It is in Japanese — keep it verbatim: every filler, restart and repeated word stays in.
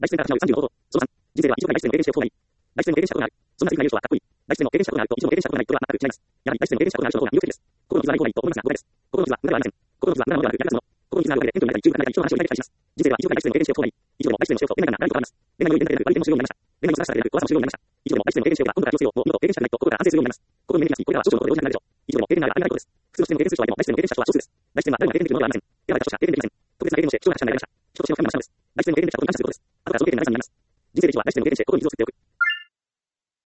大自然から始まるさんじゅうの行動。そのさん、人生は一度なり大自然の経験して行い。大自然の経験したことがある。そんな素敵な勇者はかっこいい。大自然の経験したことがあると一度の経験したことがないとは全く違います。やはり大自然の経験したことがある人の方が魅力的です。心の傷はない方がいいと思いますが、誤解です。心の傷は無駄ではありません。心の傷は無駄なものではなく、役立つもの。心の傷は弱いで、天とになったり、中華になったり、一度の話をやりたりします。人生は一度なり大自然の経験して行い。一度でも大自然の仕事を恋愛が何かがあります。恋愛の良い連絡である割り手もするようになりました。恋愛の素晴らしさである怖さもするようになりました。一度でも大自然の経験しておけば、今度は強制をもう二度経験したくないと心が安定するようになります。心の目にし、これからは少々のことで大事になるでしょう。一度でも経験ならありがたいことです。普通の視点でも経験する人はいても、大自然の経験した人は少数です。大自然は誰も経験できるものではありません。手洗いた人しか経験できません。特別な経験をして、人が達者になりました。人としての神の話です。大自然の経験できたことに感謝することです。あとからその経験で何かになります。人生で一度は大自然の経験して心に傷を作っておく。